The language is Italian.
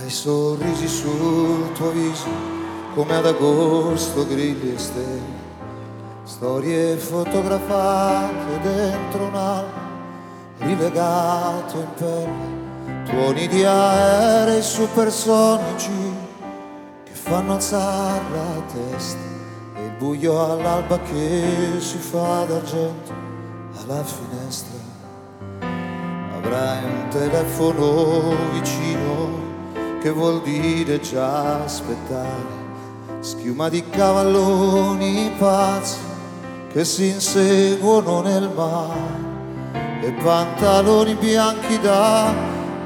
i sorrisi sul tuo viso come ad agosto grilli e stelle, storie fotografate dentro un album rilegato in pelle, tuoni di aerei supersonici che fanno alzare la testa e il buio all'alba che si fa d'argento alla finestra. Avrai un telefono vicino che vuol dire già aspettare, schiuma di cavalloni pazzi che si inseguono nel mare e pantaloni bianchi da